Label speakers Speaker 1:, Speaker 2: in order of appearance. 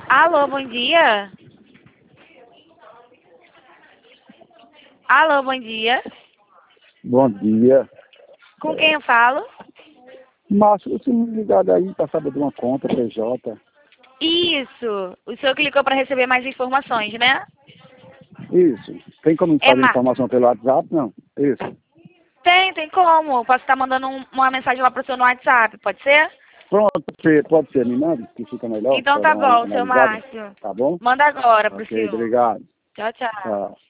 Speaker 1: Alô, bom dia. Alô, bom dia.
Speaker 2: Bom dia.
Speaker 1: Com quem eu falo?
Speaker 2: Márcio, você me ligado aí para saber de uma conta PJ.
Speaker 1: Isso. O senhor clicou para receber mais informações, né?
Speaker 2: Isso. Tem como me
Speaker 1: É
Speaker 2: fazer informação pelo WhatsApp? Não. Isso.
Speaker 1: Tem como. Posso estar mandando uma mensagem lá pro senhor no WhatsApp, pode ser?
Speaker 2: Pronto, pode ser, me manda, que fica melhor
Speaker 1: Então
Speaker 2: para
Speaker 1: tá
Speaker 2: dar uma
Speaker 1: bom, seu
Speaker 2: analisada.
Speaker 1: Márcio.
Speaker 2: Tá bom?
Speaker 1: Manda agora pro
Speaker 2: Ok,
Speaker 1: senhor.
Speaker 2: obrigado.
Speaker 1: Tchau, tchau.
Speaker 2: Tchau.